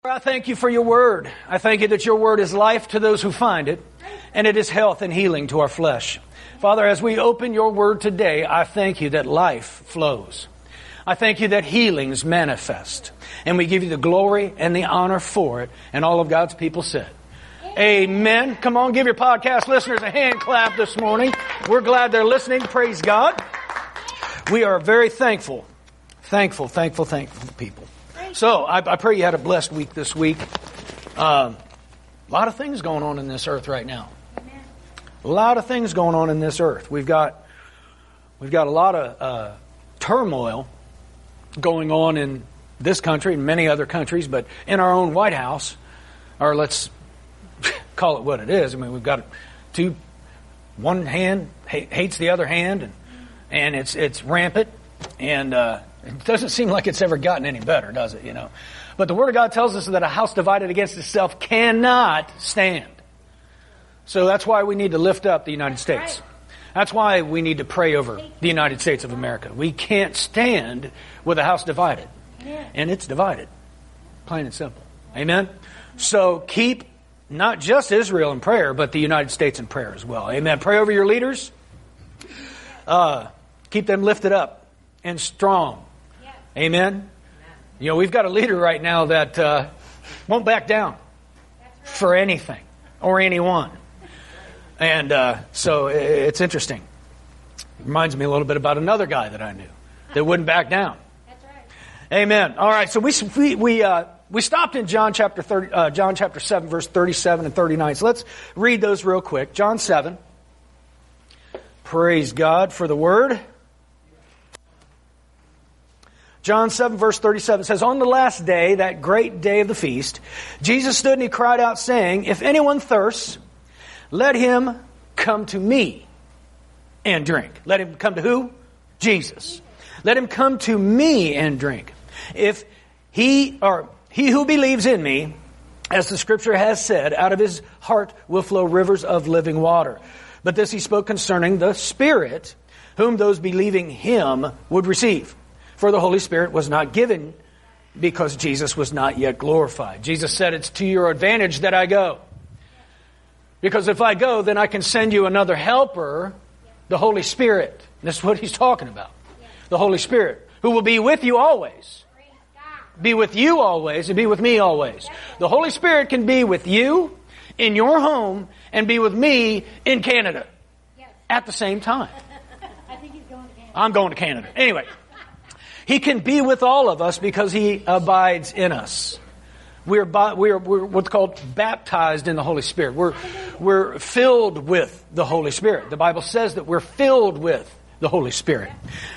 I thank you for your word. I thank you that your word is life to those who find it, and it is health and healing to our flesh. Father, as we open your word today, I thank you that life flows. I thank you that healings manifest. And we give you the glory and the honor for it. And all of God's people said, Amen. Come on, give your podcast listeners a hand clap this morning. We're glad they're listening. Praise God. We are very thankful people. So, I pray you had a blessed week this week. A lot of things going on in this earth right now. Amen. A lot of things going on in this earth. We've got a lot of turmoil going on in this country and many other countries, but in our own White House, or let's call it what it is. I mean, we've got one hand hates the other hand, and it's rampant, and it doesn't seem like it's ever gotten any better, does it? But the Word of God tells us that a house divided against itself cannot stand. So that's why we need to lift up the United States. That's why we need to pray over the United States of America. We can't stand with a house divided. And it's divided. Plain and simple. Amen? So keep not just Israel in prayer, but the United States in prayer as well. Amen. Pray over your leaders. Keep them lifted up and strong. Amen. We've got a leader right now that won't back down for anything or anyone. And so it's interesting. It reminds me a little bit about another guy that I knew that wouldn't back down. That's right. Amen. All right. So we stopped in John chapter 7, verse 37 and 39. So let's read those real quick. John 7. Praise God for the word. John 7 verse 37 says, On the last day, that great day of the feast, Jesus stood and he cried out saying, If anyone thirsts, let him come to me and drink. Let him come to who? Jesus. Let him come to me and drink. If he who believes in me, as the scripture has said, out of his heart will flow rivers of living water. But this he spoke concerning the Spirit, whom those believing him would receive. For the Holy Spirit was not given because Jesus was not yet glorified. Jesus said, it's to your advantage that I go. Because if I go, then I can send you another helper, the Holy Spirit. This is what he's talking about. The Holy Spirit, who will be with you always. Be with you always and be with me always. The Holy Spirit can be with you in your home and be with me in Canada at the same time. I think he's going to Canada. I'm going to Canada. Anyway. He can be with all of us because he abides in us. We're what's called baptized in the Holy Spirit. We're filled with the Holy Spirit. The Bible says that we're filled with the Holy Spirit.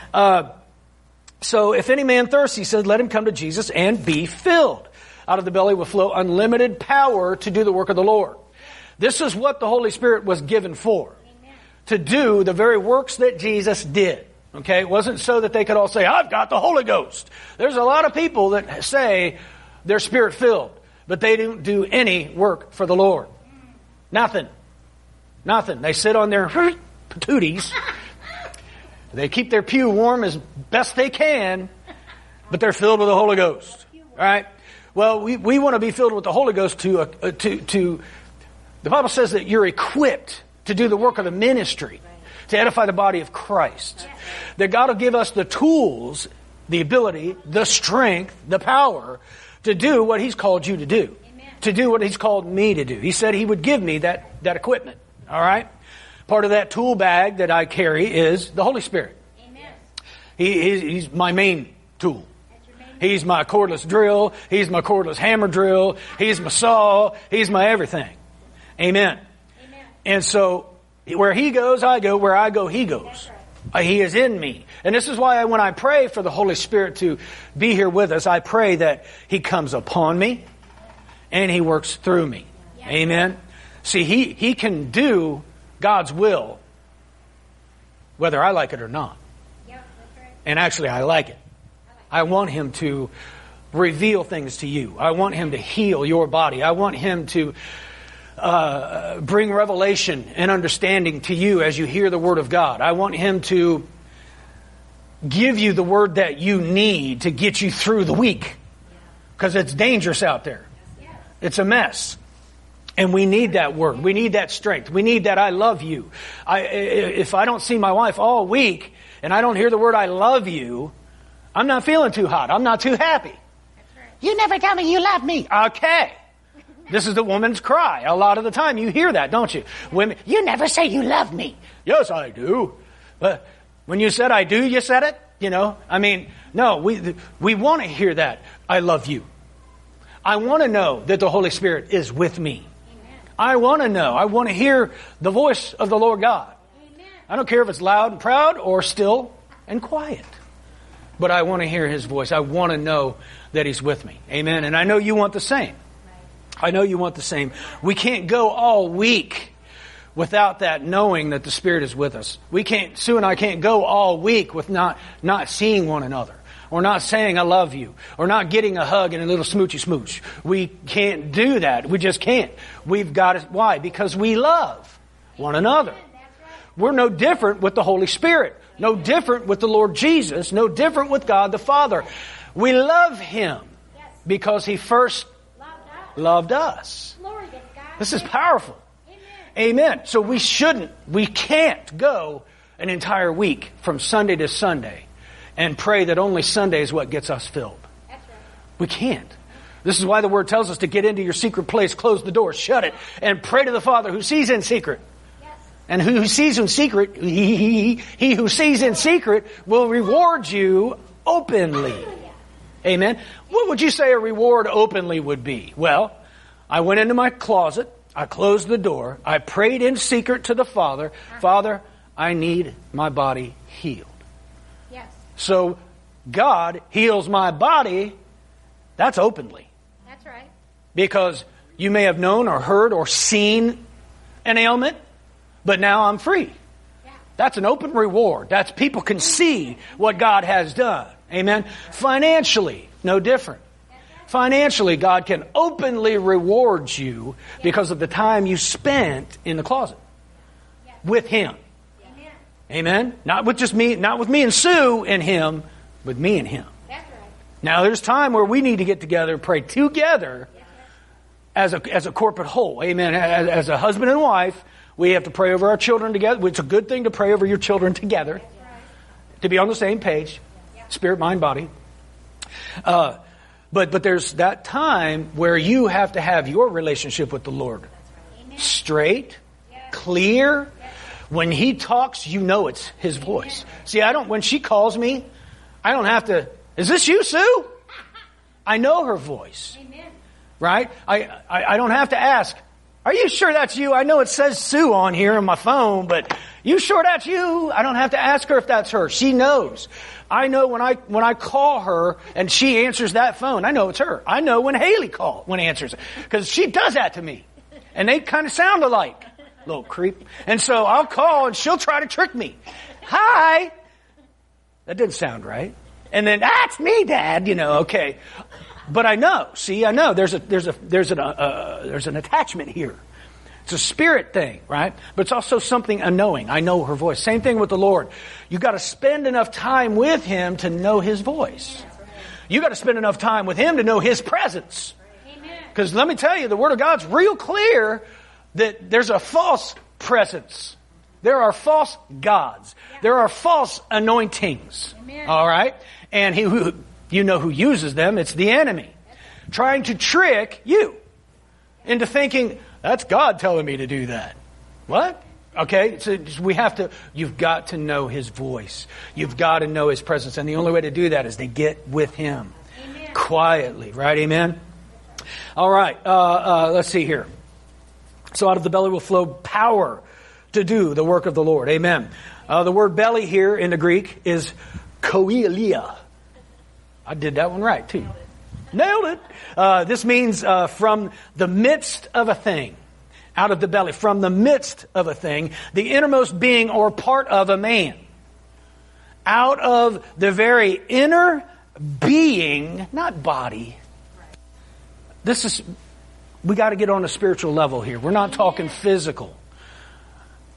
So if any man thirsts, he said, let him come to Jesus and be filled. Out of the belly will flow unlimited power to do the work of the Lord. This is what the Holy Spirit was given for. Amen. To do the very works that Jesus did. Okay, it wasn't so that they could all say, I've got the Holy Ghost. There's a lot of people that say they're Spirit-filled, but they don't do any work for the Lord. Nothing. They sit on their patooties. They keep their pew warm as best they can, but they're filled with the Holy Ghost. All right? Well, we want to be filled with the Holy Ghost to the Bible says that you're equipped to do the work of the ministry. To edify the body of Christ. That God will give us the tools, the ability, the strength, the power to do what He's called you to do. Amen. To do what He's called me to do. He said He would give me that equipment. All right? Part of that tool bag that I carry is the Holy Spirit. Amen. He's my main tool. He's my cordless drill. He's my cordless hammer drill. He's my saw. He's my everything. Amen. And so, where He goes, I go. Where I go, He goes. He is in me. And this is why when I pray for the Holy Spirit to be here with us, I pray that He comes upon me and He works through me. Amen. See, He can do God's will whether I like it or not. And actually, I like it. I want Him to reveal things to you. I want Him to heal your body. I want Him to bring revelation and understanding to you as you hear the Word of God. I want Him to give you the word that you need to get you through the week. Because it's dangerous out there. It's a mess. And we need that word. We need that strength. We need that I love you. If I don't see my wife all week and I don't hear the word I love you, I'm not feeling too hot. I'm not too happy. That's right. You never tell me you love me. Okay. This is the woman's cry. A lot of the time you hear that, don't you? Women, you never say you love me. Yes, I do. But when you said I do, you said it? You know, I mean, no, we want to hear that. I love you. I want to know that the Holy Spirit is with me. Amen. I want to know. I want to hear the voice of the Lord God. Amen. I don't care if it's loud and proud or still and quiet. But I want to hear His voice. I want to know that He's with me. Amen. And I know you want the same. I know you want the same. We can't go all week without that knowing that the Spirit is with us. Sue and I can't go all week with not seeing one another, or not saying I love you, or not getting a hug and a little smoochy smooch. We can't do that. We just can't. We've got to. Why? Because we love one another. We're no different with the Holy Spirit. No different with the Lord Jesus. No different with God the Father. We love Him because He first loved us. Glory to God. This is powerful. Amen. So we can't go an entire week from Sunday to Sunday and pray that only Sunday is what gets us filled. That's right. We can't. This is why the Word tells us to get into your secret place, close the door, shut it, and pray to the Father who sees in secret. Yes. And who sees in secret, he who sees in secret will reward you openly. Amen. What would you say a reward openly would be? Well, I went into my closet. I closed the door. I prayed in secret to the Father. Father, I need my body healed. Yes. So God heals my body. That's openly. That's right. Because you may have known or heard or seen an ailment, but now I'm free. Yeah. That's an open reward. That's people can see what God has done. Amen. Financially, no different. Financially, God can openly reward you because of the time you spent in the closet with Him. Amen. Amen. Not with me and Sue and Him, with me and Him. That's right. Now, there's time where we need to get together and pray together as a corporate whole. Amen. As a husband and wife, we have to pray over our children together. It's a good thing to pray over your children together, to be on the same page, spirit, mind, body. But there's that time where you have to have your relationship with the Lord straight, clear. When He talks, you know it's His voice. See, when she calls me, I don't have to, is this you, Sue? I know her voice. Amen. Right? I don't have to ask, are you sure that's you? I know it says Sue on here on my phone, but you sure that's you? I don't have to ask her if that's her. She knows. I know when I call her and she answers that phone, I know it's her. I know when Haley answers it, because she does that to me. And they kind of sound alike. Little creep. And so I'll call and she'll try to trick me. Hi. That didn't sound right. And then, that's me, Dad, okay. But I know. See, I know there's an attachment here. It's a spirit thing, right? But it's also something unknowing. I know her voice. Same thing with the Lord. You got to spend enough time with Him to know His voice. You got to spend enough time with Him to know His presence. Because let me tell you, the Word of God's real clear that there's a false presence. There are false gods. There are false anointings. All right? And who uses them. It's the enemy. Trying to trick you into thinking, that's God telling me to do that. What? Okay, so you've got to know His voice. You've got to know His presence. And the only way to do that is to get with Him. Amen. Quietly, right? Amen? All right, let's see here. So out of the belly will flow power to do the work of the Lord. Amen. The word belly here in the Greek is koilia. I did that one right, too. Nailed it. This means from the midst of a thing. Out of the belly. From the midst of a thing. The innermost being or part of a man. Out of the very inner being, not body. We got to get on a spiritual level here. We're not talking physical.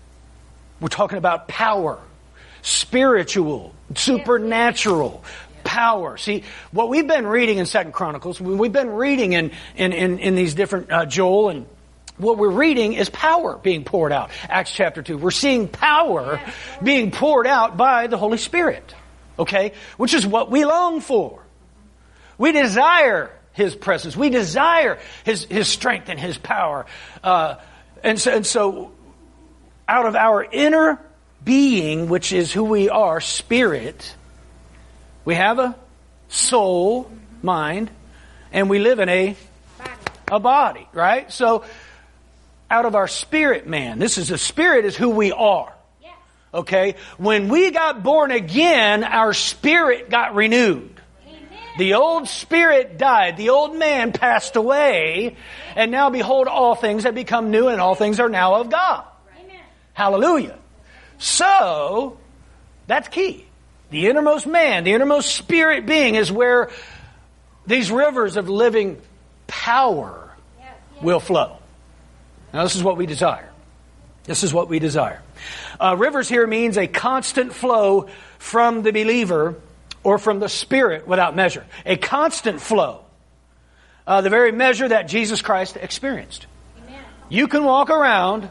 We're talking about power. Spiritual. Supernatural. power. See, what we've been reading in 2 Chronicles, we've been reading in these different Joel, and what we're reading is power being poured out. Acts chapter 2. We're seeing power being poured out by the Holy Spirit. Okay? Which is what we long for. We desire His presence. We desire His strength and His power. And so out of our inner being, which is who we are, spirit, we have a soul, mind, and we live in a body, right? So out of our spirit man, the spirit is who we are. Okay? When we got born again, our spirit got renewed. The old spirit died. The old man passed away. And now behold, all things have become new and all things are now of God. Amen. Hallelujah. So, that's key. The innermost man, the innermost spirit being is where these rivers of living power will flow. Now this is what we desire. This is what we desire. Rivers here means a constant flow from the believer or from the Spirit without measure. A constant flow. The very measure that Jesus Christ experienced. Amen. You can walk around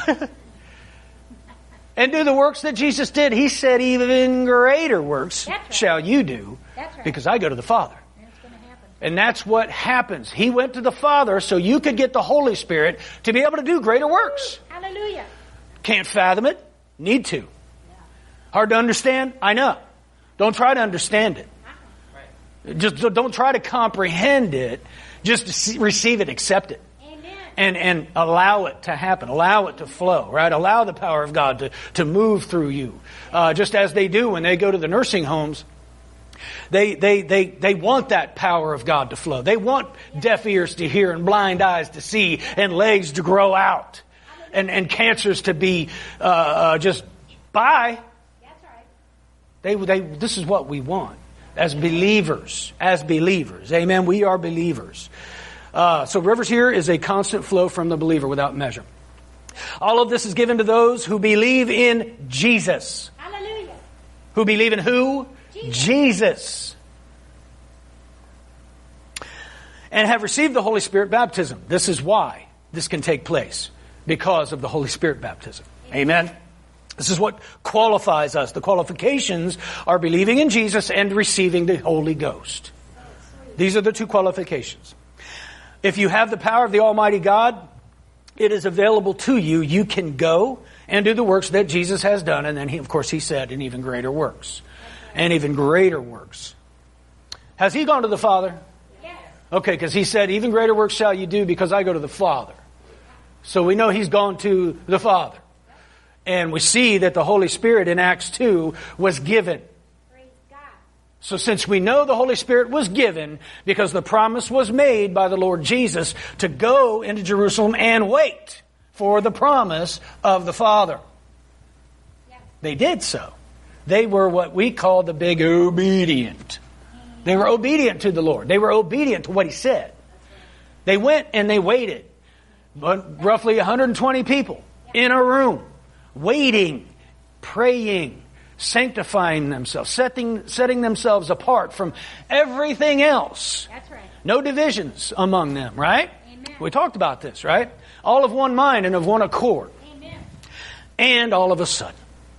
and do the works that Jesus did. He said, even greater works shall you do because I go to the Father. And that's what happens. He went to the Father so you could get the Holy Spirit to be able to do greater works. Hallelujah. Can't fathom it? Need to. Hard to understand? I know. Don't try to understand it. Just don't try to comprehend it. Just receive it, accept it. And allow it to happen. Allow it to flow, right? Allow the power of God to move through you. Just as they do when they go to the nursing homes. They want that power of God to flow. They want deaf ears to hear and blind eyes to see and legs to grow out and cancers to be just by. This is what we want as believers. As believers. Amen. We are believers. So rivers here is a constant flow from the believer without measure. All of this is given to those who believe in Jesus. Hallelujah. Who believe in who? Jesus. And have received the Holy Spirit baptism. This is why this can take place. Because of the Holy Spirit baptism. Amen. This is what qualifies us. The qualifications are believing in Jesus and receiving the Holy Ghost. These are the two qualifications. If you have the power of the Almighty God, it is available to you. You can go and do the works that Jesus has done. And then, he said, and even greater works. And even greater works. Has He gone to the Father? Yes. Okay, because He said, even greater works shall you do because I go to the Father. So we know He's gone to the Father. And we see that the Holy Spirit in Acts 2 was given. Praise God. So since we know the Holy Spirit was given, because the promise was made by the Lord Jesus to go into Jerusalem and wait for the promise of the Father. Yes. They did so. They were what we call the big obedient. They were obedient to the Lord. They were obedient to what He said. They went and they waited. But roughly 120 people in a room, waiting, praying, sanctifying themselves, setting themselves apart from everything else. That's right. No divisions among them, right? Amen. We talked about this, right? All of one mind and of one accord. Amen. And all of a sudden.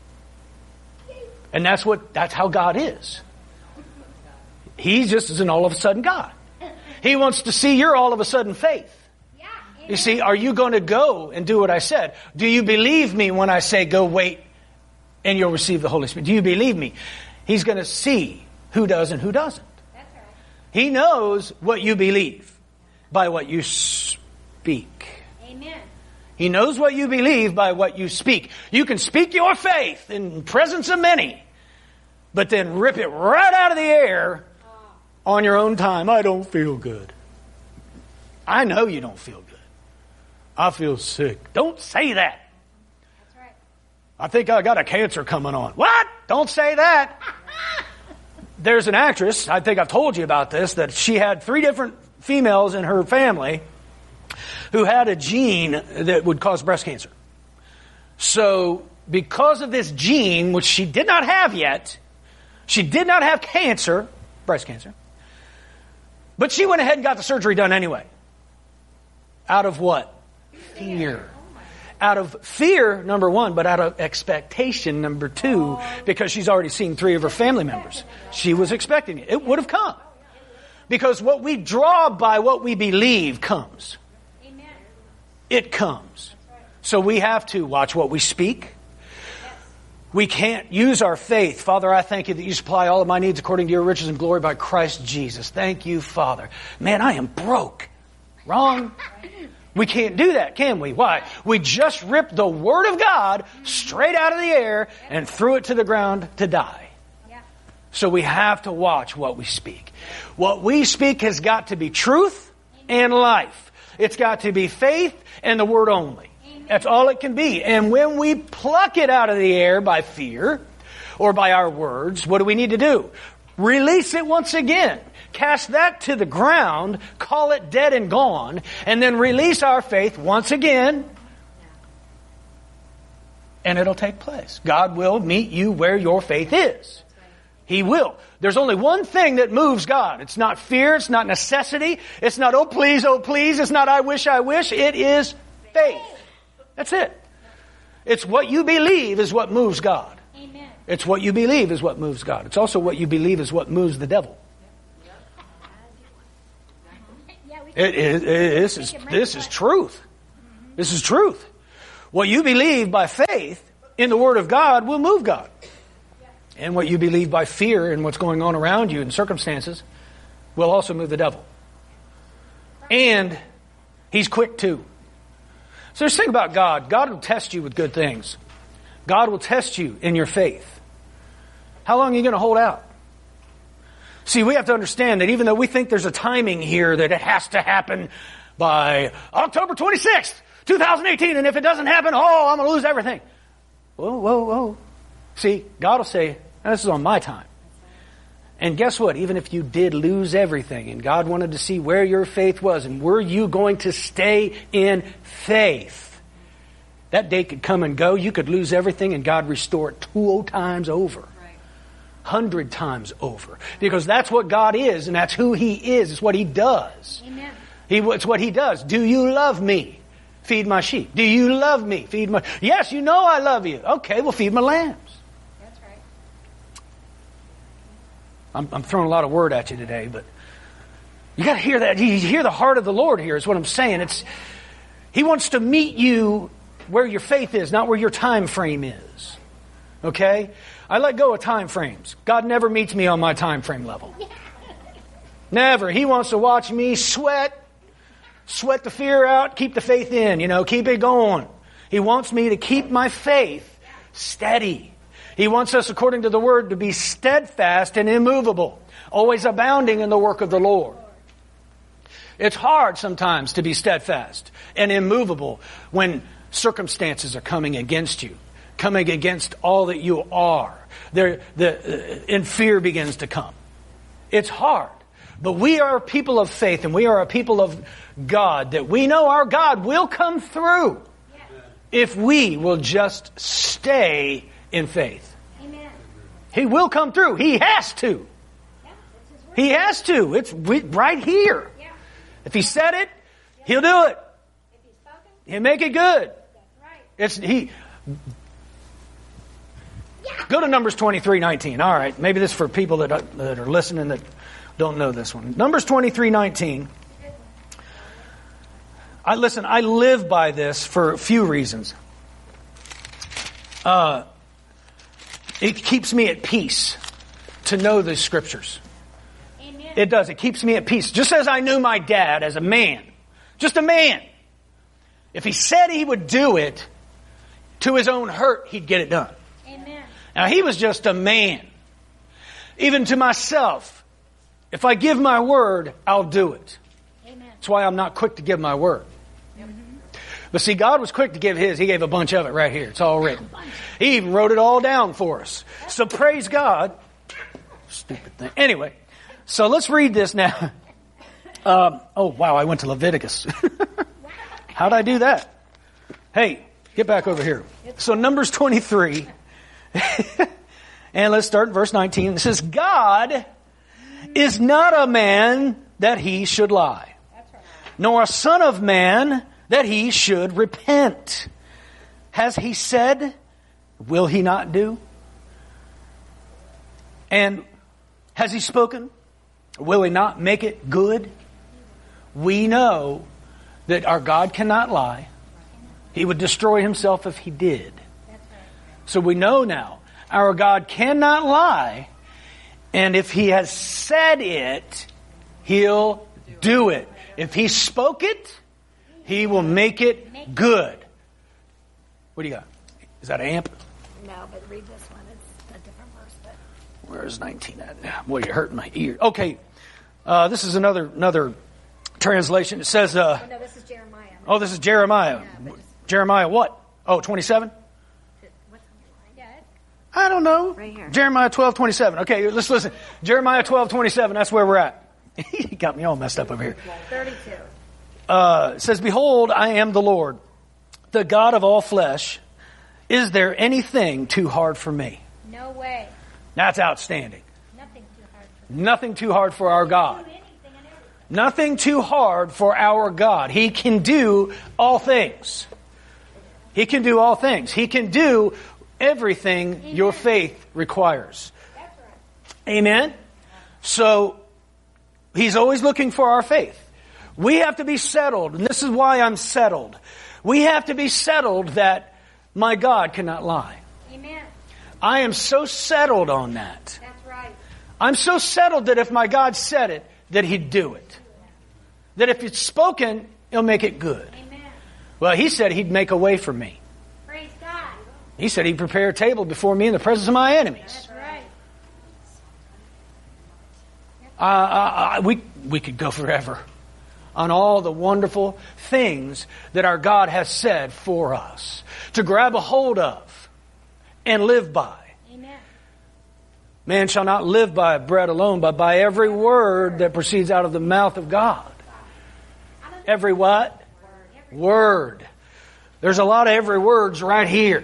And that's how God is. He just is an all of a sudden God. He wants to see your all of a sudden faith. Yeah. You see, are you going to go and do what I said? Do you believe me when I say go wait and you'll receive the Holy Spirit? Do you believe me? He's going to see who does and who doesn't. That's right. He knows what you believe by what you speak. Amen. He knows what you believe by what you speak. You can speak your faith in presence of many, but then rip it right out of the air on your own time. I don't feel good. I know you don't feel good. I feel sick. Don't say that. That's right. I think I got a cancer coming on. What? Don't say that. There's an actress, I think I've told you about this, that she had 3 different females in her family who had a gene that would cause breast cancer. So, because of this gene, which she did not have yet, she did not have cancer, breast cancer. But she went ahead and got the surgery done anyway. Out of what? Fear. Out of fear, number one, but out of expectation, number two, because she's already seen 3 of her family members. She was expecting it. It would have come. Because what we draw by what we believe comes. It comes. So we have to watch what we speak. We can't use our faith. Father, I thank you that you supply all of my needs according to your riches and glory by Christ Jesus. Thank you, Father. Man, I am broke. Wrong. We can't do that, can we? Why? We just ripped the Word of God straight out of the air and threw it to the ground to die. So we have to watch what we speak. What we speak has got to be truth and life. It's got to be faith and the Word only. That's all it can be. And when we pluck it out of the air by fear or by our words, what do we need to do? Release it once again. Cast that to the ground, call it dead and gone, and then release our faith once again, and it'll take place. God will meet you where your faith is. He will. There's only one thing that moves God. It's not fear, it's not necessity, it's not oh please, it's not I wish. It is faith. That's it. It's what you believe is what moves God. Amen. It's what you believe is what moves God. It's also what you believe is what moves the devil. This is truth. This is truth. What you believe by faith in the Word of God will move God. And what you believe by fear in what's going on around you and circumstances will also move the devil. And he's quick too. So just think about God. God will test you with good things. God will test you in your faith. How long are you going to hold out? See, we have to understand that even though we think there's a timing here that it has to happen by October 26th, 2018, and if it doesn't happen, I'm going to lose everything. Whoa. See, God will say, this is on my time. And guess what? Even if you did lose everything and God wanted to see where your faith was and were you going to stay in faith, that day could come and go. You could lose everything and God restore it 2 times over. 100 times over. Because that's what God is and that's who He is. It's what He does. Amen. It's what He does. Do you love me? Feed my sheep. Do you love me? Feed my... Yes, you know I love you. Okay, well feed my lambs. That's right. I'm throwing a lot of word at you today, but you got to hear that. You hear the heart of the Lord here is what I'm saying. He wants to meet you where your faith is, not where your time frame is. Okay? I let go of time frames. God never meets me on my time frame level. Never. He wants to watch me sweat the fear out, keep the faith in, keep it going. He wants me to keep my faith steady. He wants us, according to the Word, to be steadfast and immovable, always abounding in the work of the Lord. It's hard sometimes to be steadfast and immovable when circumstances are coming against you, coming against all that you are. And fear begins to come. It's hard. But we are a people of faith and we are a people of God that we know our God will come through if we will just stay in faith. Amen. He will come through. He has to. He has to. It's right here. Yeah. If He said it, He'll do it. If He's spoken, He'll make it good. that's right. Go to Numbers 23:19. All right, maybe this is for people that are listening that don't know this one. Numbers 23:19. I live by this for a few reasons. It keeps me at peace to know the Scriptures. Amen. It does. It keeps me at peace. Just as I knew my dad as a man. Just a man. If he said he would do it to his own hurt, he'd get it done. Amen. Now, he was just a man. Even to myself, if I give my word, I'll do it. Amen. That's why I'm not quick to give my word. But see, God was quick to give His. He gave a bunch of it right here. It's all written. He even wrote it all down for us. So praise God. Stupid thing. Anyway, so let's read this now. I went to Leviticus. How'd I do that? Hey, get back over here. So Numbers 23. And let's start in verse 19. It says, God is not a man that he should lie, That's right. nor a son of man that he should repent. Has he said, will he not do? And has he spoken? Will he not make it good? We know that our God cannot lie. He would destroy himself if he did. That's right. So we know now our God cannot lie. And if he has said it, he'll do it. If he spoke it, he will make it good. What do you got? Is that an amp? No, but read this one. It's a different verse. But Where's 19 at? Boy, you're hurting my ear. Okay. This is another translation. It says, no, this is Jeremiah. oh, this is Jeremiah. Jeremiah what? Oh, 27? What's on your line? Yeah. I don't know. Right here. Jeremiah 12:27. Okay, let's listen. Jeremiah 12:27. That's where we're at. He got me all messed up over here. 32. It says, behold, I am the Lord, the God of all flesh. Is there anything too hard for me? No way. That's outstanding. Nothing too hard for me. Nothing too hard for our God. Do anything and everything. Nothing too hard for our God. He can do all things. He can do all things. He can do everything your faith requires. That's right. Amen? So, he's always looking for our faith. We have to be settled, and this is why I'm settled. We have to be settled that my God cannot lie. Amen. I am so settled on that. That's right. I'm so settled that if my God said it, that he'd do it. That if it's spoken, he'll make it good. Amen. Well, he said he'd make a way for me. Praise God. He said he'd prepare a table before me in the presence of my enemies. That's right. We could go forever on all the wonderful things that our God has said for us to grab a hold of and live by. Amen. Man shall not live by bread alone, but by every word that proceeds out of the mouth of God. Every what? Word. There's a lot of every words right here.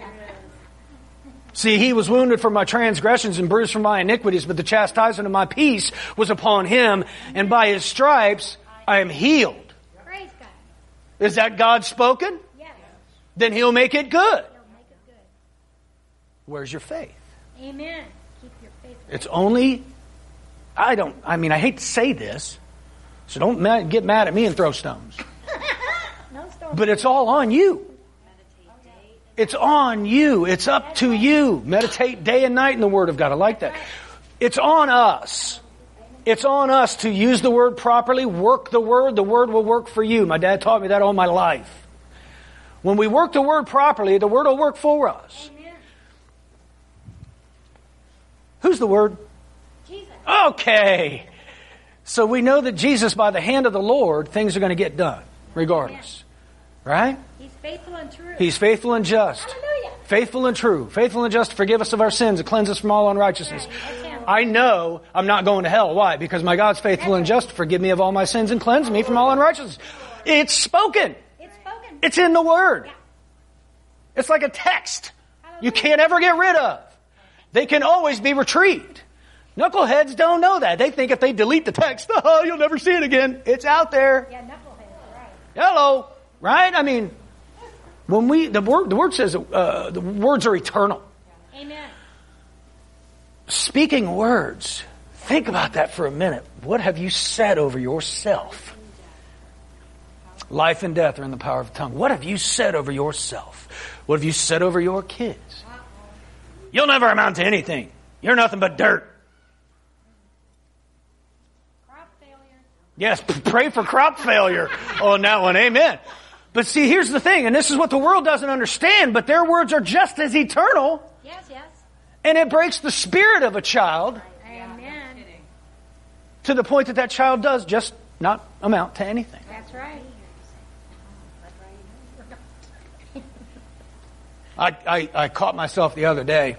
See, he was wounded for my transgressions and bruised for my iniquities, but the chastisement of my peace was upon him, and by his stripes I am healed. Praise God. Is that God spoken? Yes. Then he'll make it good. He'll make it good. Where's your faith? Amen. Keep your faith. It's only, I hate to say this, so don't get mad at me and throw stones. No storm. But it's all on you. It's on you. It's up to you. Meditate day and night in the Word of God. I like that. It's on us. It's on us to use the Word properly, work the Word. The Word will work for you. My dad taught me that all my life. When we work the Word properly, the Word will work for us. Amen. Who's the Word? Jesus. Okay. So we know that Jesus, by the hand of the Lord, things are going to get done, regardless. Right? He's faithful and true. He's faithful and just. Hallelujah. Faithful and true. Faithful and just to forgive us of our sins and cleanse us from all unrighteousness. That's him. I know I'm not going to hell. Why? Because my God's faithful and just to forgive me of all my sins and cleanse me from all unrighteousness. It's spoken. It's spoken. It's in the Word. Yeah. It's like a text you can't ever get rid of. They can always be retrieved. Knuckleheads don't know that. They think if they delete the text, oh, you'll never see it again. It's out there. Yeah, knucklehead. Right. Hello. Right? I mean, when the word says the words are eternal. Amen. Speaking words. Think about that for a minute. What have you said over yourself? Life and death are in the power of the tongue. What have you said over yourself? What have you said over your kids? You'll never amount to anything. You're nothing but dirt. Crop failure. Yes, pray for crop failure on that one. Amen. But see, here's the thing, and this is what the world doesn't understand, but their words are just as eternal, Yes, yes. and it breaks the spirit of a child Amen. to the point that that child does just not amount to anything. That's right. I caught myself the other day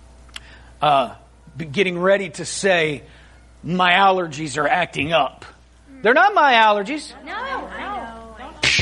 getting ready to say, my allergies are acting up. They're not my allergies. No, I know.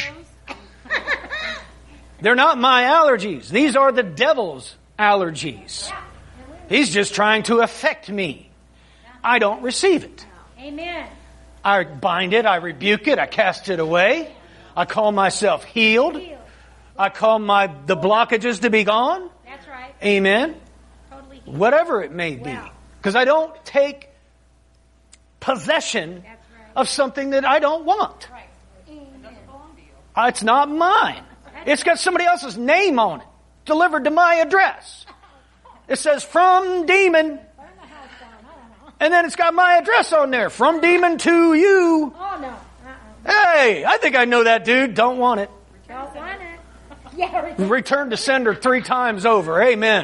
They're not my allergies. These are the devil's allergies. He's just trying to affect me. I don't receive it. Amen. I bind it, I rebuke it, I cast it away. I call myself healed. I call the blockages to be gone. That's right. Amen. Totally healed. Whatever it may be. Because I don't take possession That's right. of something that I don't want. Right. Amen. It's not mine. It's got somebody else's name on it. Delivered to my address. It says from demon. Burn the house down. I don't know. And then it's got my address on there. From demon to you. Oh, no. Hey, I think I know that dude. Don't want it. Don't want it. Yeah. Return to sender 3 times over. Amen.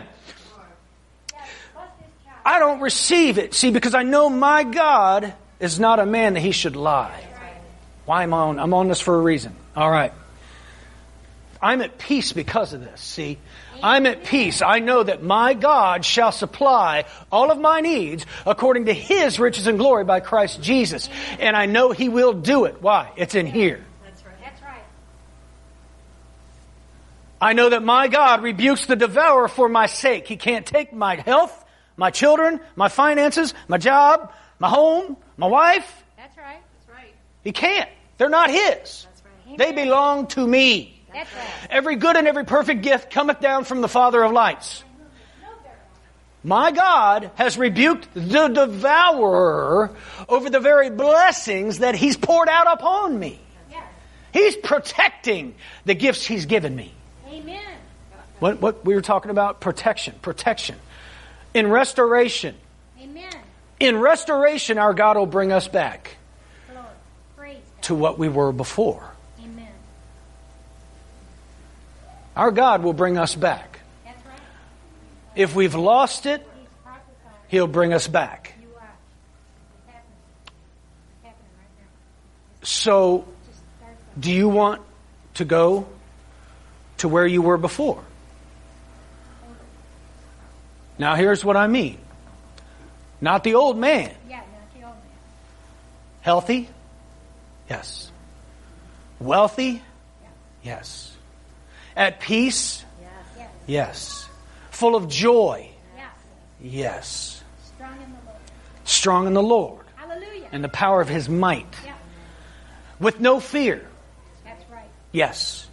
I don't receive it. See, because I know my God is not a man that he should lie. Why am I on? I'm on this for a reason. All right. I'm at peace because of this. See, I'm at peace. I know that my God shall supply all of my needs according to his riches and glory by Christ Jesus. And I know he will do it. Why? It's in here. That's right. That's right. I know that my God rebukes the devourer for my sake. He can't take my health, my children, my finances, my job, my home, my wife. That's right. That's right. He can't. They're not his. That's right. They belong to me. That's right. Every good and every perfect gift cometh down from the Father of lights. My God has rebuked the devourer over the very blessings that he's poured out upon me. Yes. He's protecting the gifts he's given me. Amen. What we were talking about? Protection. In restoration. Amen. In restoration, our God will bring us back Lord, praise God. to what we were before. Amen. Our God will bring us back. That's right. If we've lost it, He's prophesying. he'll bring us back. You are. It's happening. It's happening right now. So, Just start do you want to go to where you were before? Now, here's what I mean. Not the old man. Yeah, not the old man. Healthy? Yes. Wealthy? Yes. At peace? Yes. Yes. Full of joy? Yes. Yes. Strong in the Lord. Strong in the Lord Hallelujah. and the power of his might. Yeah. With no fear? That's right. Yes.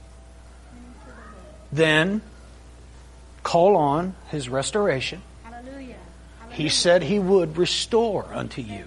Then call on his restoration. Hallelujah. He said he would restore unto you.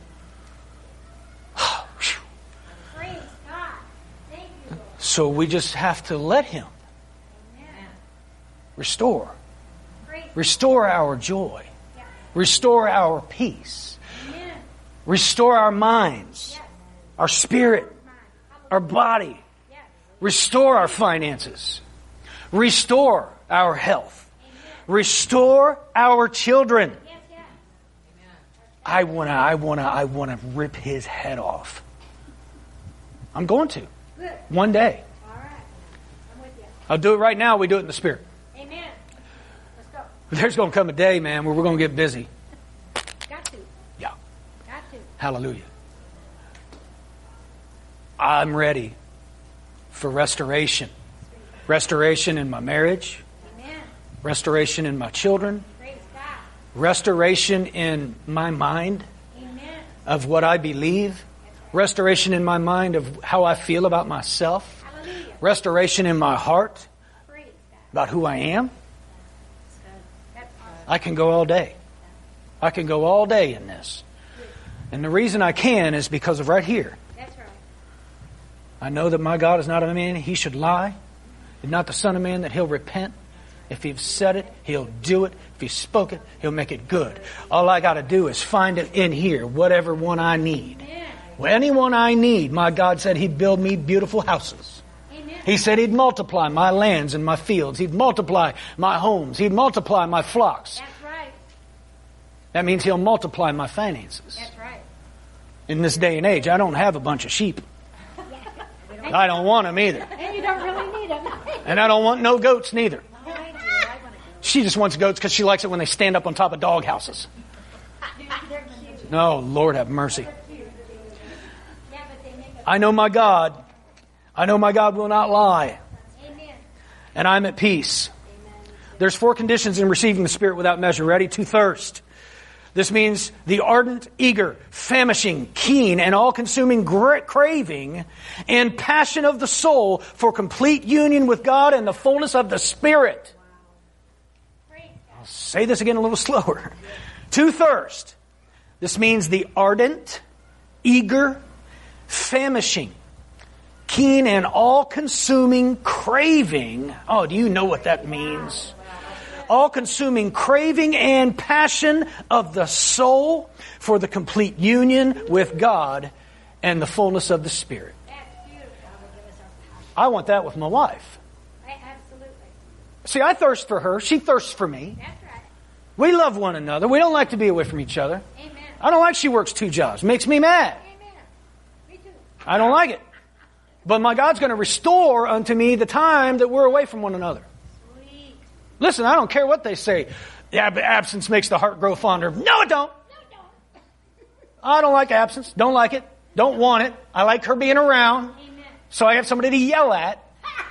Praise God. Thank you, Lord. So we just have to let him Amen. restore. Praise Restore our joy. God. Restore our peace. Amen. Restore our minds, Yes. our spirit, Mine. our body. Yes. Restore our finances. Restore our health. Restore our children. Yes, yes. I wanna rip his head off. I'm going to. Good. One day. All right. I'm with you. I'll do it right now. We do it in the spirit. Amen. Let's go. There's going to come a day, man, where we're going to get busy. Got to. Yeah. Got to. Hallelujah. I'm ready for restoration. Restoration in my marriage. Amen. Restoration in my children. Praise God. Restoration in my mind Amen. of what I believe. Restoration in my mind of how I feel about myself. Hallelujah. Restoration in my heart Praise God. about who I am. That's awesome. I can go all day. I can go all day in this. And the reason I can is because of right here. That's right. I know that my God is not a man he should lie. He's not the son of man that he'll repent. If he's said it, he'll do it. If he spoke it, he'll make it good. All I got to do is find it in here, whatever one I need. Amen. Well, anyone I need, my God said he'd build me beautiful houses. Amen. He said he'd multiply my lands and my fields. He'd multiply my homes. He'd multiply my flocks. That's right. That means he'll multiply my finances. That's right. In this day and age, I don't have a bunch of sheep. I don't want them either. And you don't really need them. And I don't want no goats neither. I do. I want to go. She just wants goats because she likes it when they stand up on top of dog houses. No, Lord have mercy. Yeah, but they make a... I know my God. I know my God will not lie. Amen. And I'm at peace. There's 4 conditions in receiving the Spirit without measure. Ready? To thirst. This means the ardent, eager, famishing, keen, and all-consuming craving and passion of the soul for complete union with God and the fullness of the Spirit. I'll say this again a little slower. To thirst. This means the ardent, eager, famishing, keen, and all-consuming craving. Oh, do you know what that means? All-consuming craving and passion of the soul for the complete union with God and the fullness of the Spirit. I want that with my wife. Absolutely. See, I thirst for her. She thirsts for me. That's right. We love one another. We don't like to be away from each other. Amen. I don't like she works 2 jobs. It makes me mad. Amen. Me too. I don't like it. But my God's going to restore unto me the time that we're away from one another. Sweet. Listen, I don't care what they say. Yeah, but absence makes the heart grow fonder. No, it don't. No, don't. I don't like absence. Don't like it. Don't want it. I like her being around. Amen. So I have somebody to yell at.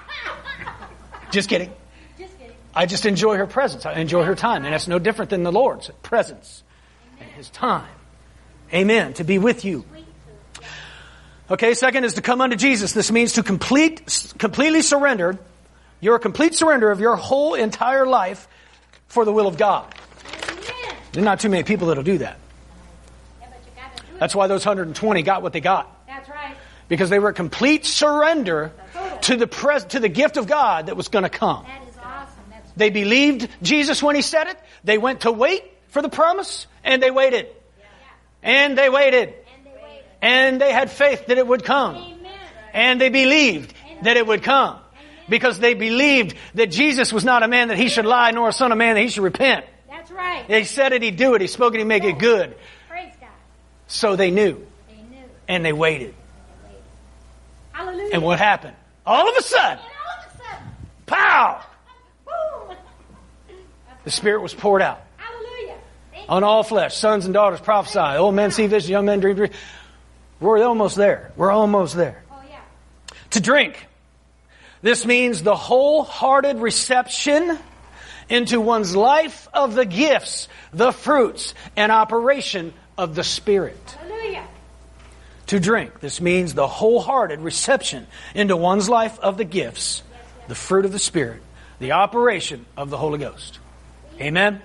Just kidding. Just kidding. I just enjoy her presence. I enjoy her time. And that's no different than the Lord's presence and His time. Amen. To be with you. Sweet too. Okay, second is to come unto Jesus. This means to completely surrender. Your complete surrender of your whole entire life for the will of God. Amen. There are not too many people that'll do that. Yeah, but you got to do it. That's why those 120 got what they got. That's right. Because they were a complete surrender to the gift of God that was going to come. That is awesome. That's They believed Jesus when He said it. They went to wait for the promise, and they waited. And they waited. and they waited. And they had faith that it would come. Amen. And they believed that it would come. Because they believed that Jesus was not a man that He should lie, nor a son of man that He should repent. That's right. He said it, He'd do it. He spoke it, He'd make it good. Praise God. So they knew. They knew. And they waited. They waited. Hallelujah. And what happened? All of a sudden, And all of a sudden, pow! boom. The Spirit was poured out. Hallelujah. Thank On all flesh, sons and daughters prophesy. Old men see visions, young men dream dreams. We're almost there. We're almost there. you. Oh, yeah. To drink. This means the wholehearted reception into one's life of the gifts, the fruits, and operation of the Spirit. Hallelujah. To drink. This means the wholehearted reception into one's life of the gifts, the fruit of the Spirit, the operation of the Holy Ghost. Amen?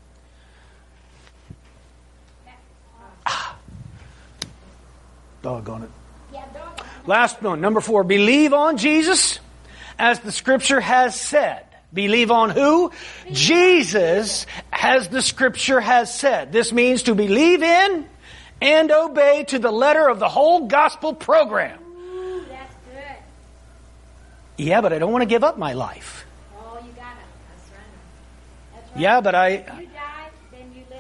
Doggone it. Yeah, dog. Last one, number 4. Believe on Jesus as the Scripture has said. Believe on who? Jesus as the Scripture has said. This means to believe in and obey to the letter of the whole gospel program. Ooh, that's good. Yeah, but I don't want to give up my life. Oh, you got it. That's right. That's right. Yeah, but You die, then you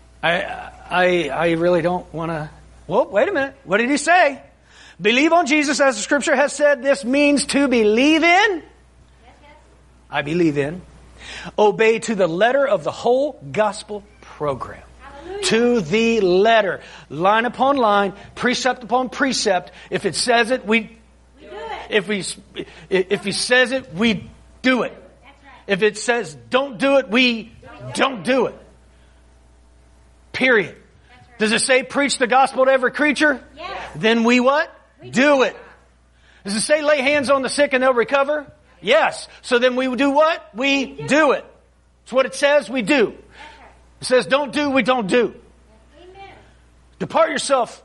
live. I really don't want to. Well, wait a minute. What did he say? Believe on Jesus as the Scripture has said. This means to believe in. Yes, yes. I believe in. Obey to the letter of the whole gospel program. Hallelujah. To the letter. Line upon line, precept upon precept. If it says it, we We do it. if he says it, we do it. That's right. If it says don't do it, we don't do it. Period. That's right. Does it say preach the gospel to every creature? Yes. Then we what? Do it. Does it say lay hands on the sick and they'll recover? Yes. So then we do what? We do it. It's what it says, we do. That's right. It says don't do, we don't do. Amen. Depart yourself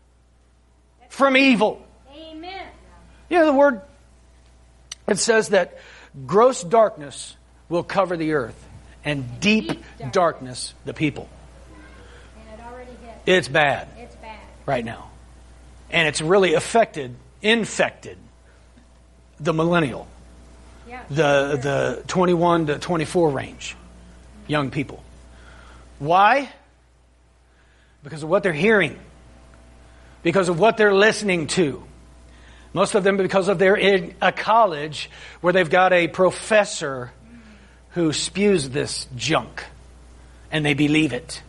from evil. Amen. You know the word, it says that gross darkness will cover the earth and deep darkness the people. And it already hit. It's bad It's bad. right now. And it's really infected the millennial, Yeah. the 21 to 24 range, young people. Why? Because of what they're hearing. Because of what they're listening to. Most of them because of they're in a college where they've got a professor who spews this junk. And they believe it.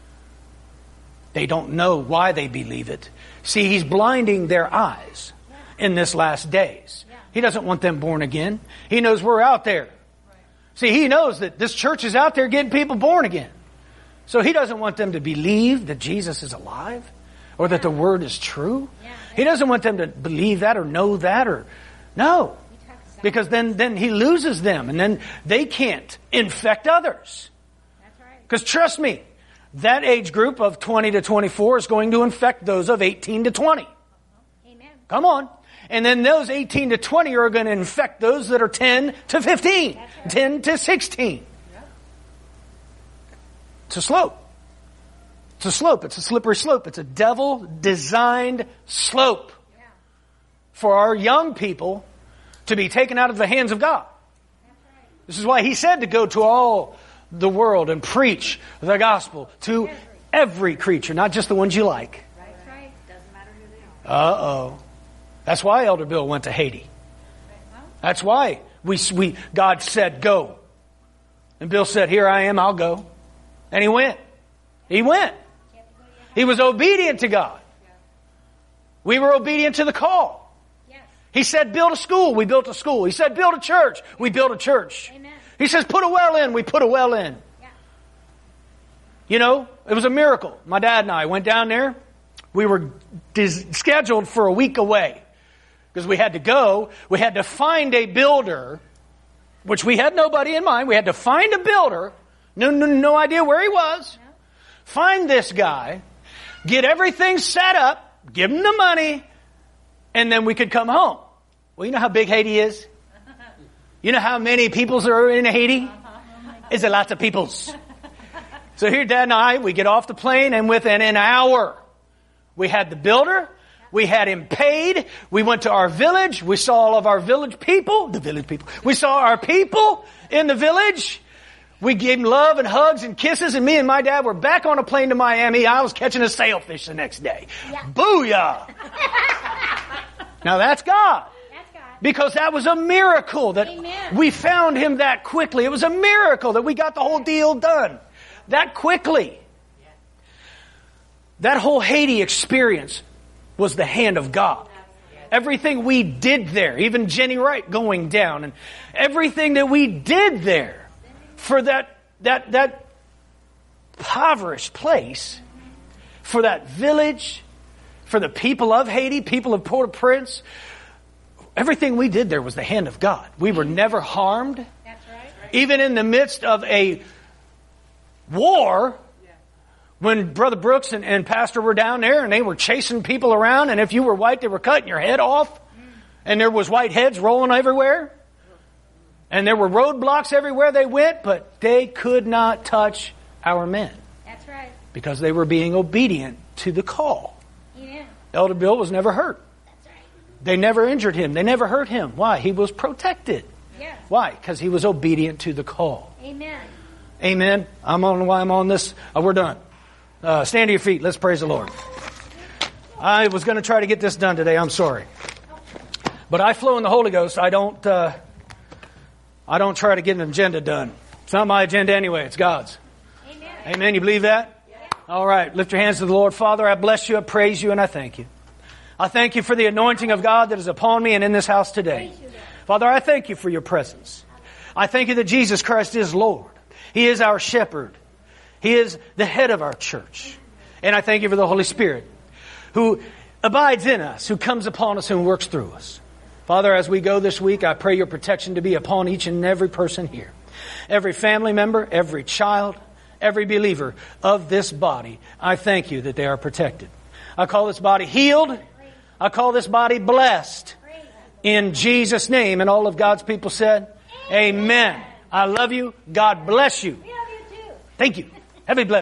They don't know why they believe it. See, he's blinding their eyes in this last days. He doesn't want them born again. He knows we're out there. See, he knows that this church is out there getting people born again. So he doesn't want them to believe that Jesus is alive or that the word is true. He doesn't want them to believe that or know that or no. Because then he loses them and then they can't infect others. Because trust me, that age group of 20 to 24 is going to infect those of 18 to 20. Amen. Come on. And then those 18 to 20 are going to infect those that are 10 to 15, right. 10 to 16. Yeah. It's a slope. It's a slope. It's a slippery slope. It's a devil-designed slope for our young people to be taken out of the hands of God. This is why he said to go to all the world and preach the gospel to every creature, not just the ones you like. That's right. Doesn't matter who they are. Uh-oh. That's why Elder Bill went to Haiti. That's why God said go. And Bill said, here I am, I'll go. And he went. He went. He was obedient to God. We were obedient to the call. He said, build a school. We built a school. He said, build a church. We built a church. Amen. He says, put a well in. We put a well in. Yeah. You know, it was a miracle. My dad and I went down there. We were scheduled for a week away because we had to go. We had to find a builder, which we had nobody in mind. We had to find a builder. No idea where he was. No. Find this guy. Get everything set up. Give him the money. And then we could come home. Well, you know how big Haiti is? You know how many peoples are in Haiti? It's a lot of peoples. So here, Dad and I, we get off the plane, and within an hour, we had the builder. We had him paid. We went to our village. We saw all of our village people. The village people. We saw our people in the village. We gave him love and hugs and kisses, and me and my dad were back on a plane to Miami. I was catching a sailfish the next day. Yeah. Booyah! Now that's God. That's God. Because that was a miracle that Amen. We found him that quickly. It was a miracle that we got the whole deal done that quickly. That whole Haiti experience was the hand of God. Everything we did there, even Jenny Wright going down, and everything that we did there for that impoverished place, for that village, for the people of Haiti, people of Port-au-Prince, everything we did there was the hand of God. We were never harmed. That's right. Even in the midst of a war, when Brother Brooks and Pastor were down there and they were chasing people around, and if you were white, they were cutting your head off, and there was white heads rolling everywhere, and there were roadblocks everywhere they went, but they could not touch our men. That's right. Because they were being obedient to the call. Amen. Elder Bill was never hurt. That's right. They never injured him. They never hurt him. Why? He was protected. Yes. Why? Because he was obedient to the call. Amen. Amen. I'm on this. We're done. Stand to your feet. Let's praise the Lord. I was going to try to get this done today. I'm sorry. But I flow in the Holy Ghost. I don't try to get an agenda done. It's not my agenda anyway. It's God's. Amen. Amen. You believe that? All right, lift your hands to the Lord. Father, I bless you, I praise you, and I thank you. I thank you for the anointing of God that is upon me and in this house today. Father, I thank you for your presence. I thank you that Jesus Christ is Lord. He is our shepherd. He is the head of our church. And I thank you for the Holy Spirit who abides in us, who comes upon us and works through us. Father, as we go this week, I pray your protection to be upon each and every person here. Every family member, every child, every believer of this body, I thank you that they are protected. I call this body healed. I call this body blessed. In Jesus' name. And all of God's people said, Amen. I love you. God bless you. We love you too. Thank you. Have a blessed